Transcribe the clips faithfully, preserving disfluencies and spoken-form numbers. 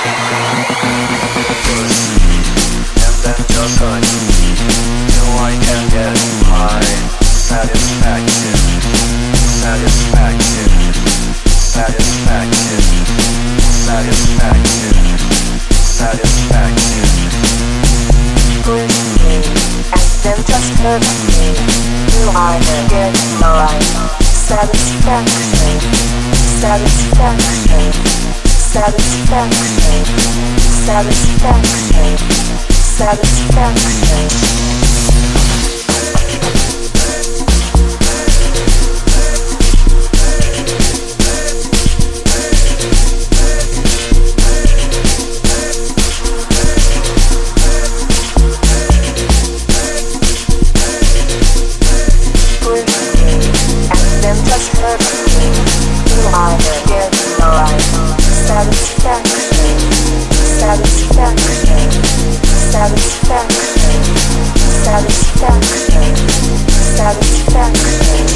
and then just touch till I can get my satisfaction, satisfaction, satisfaction, satisfaction, satisfaction. Push me, and then just hurt me till I can get my satisfaction, satisfaction, satisfaction, satisfaction, satisfaction. Just hurt me till I can get my satisfaction, satisfaction, satisfaction, satisfaction, satisfaction.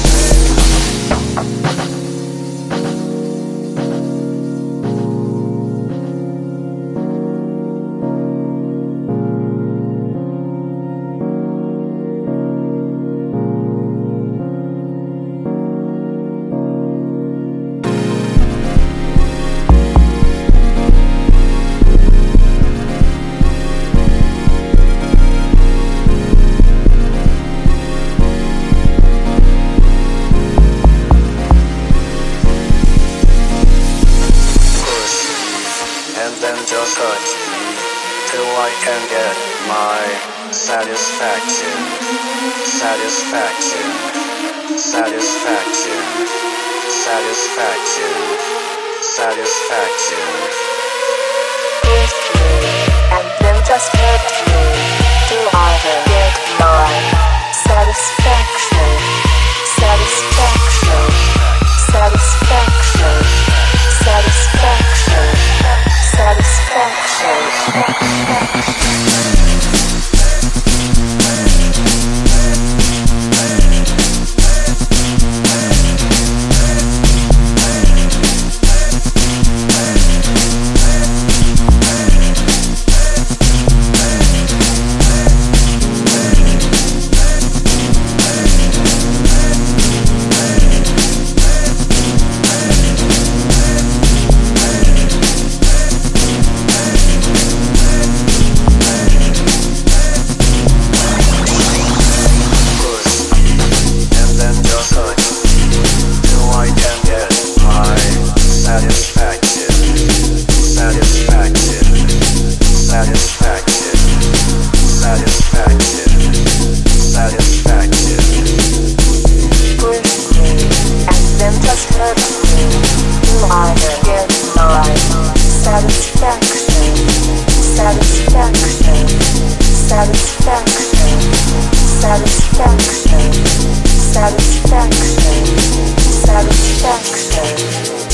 Just touch me till I can get my satisfaction, satisfaction, satisfaction, satisfaction, satisfaction. Push me, and then just hurt me till I can get my satisfaction, satisfaction, satisfaction, satisfaction. Satisfaction. Satisfaction, satisfaction, satisfaction.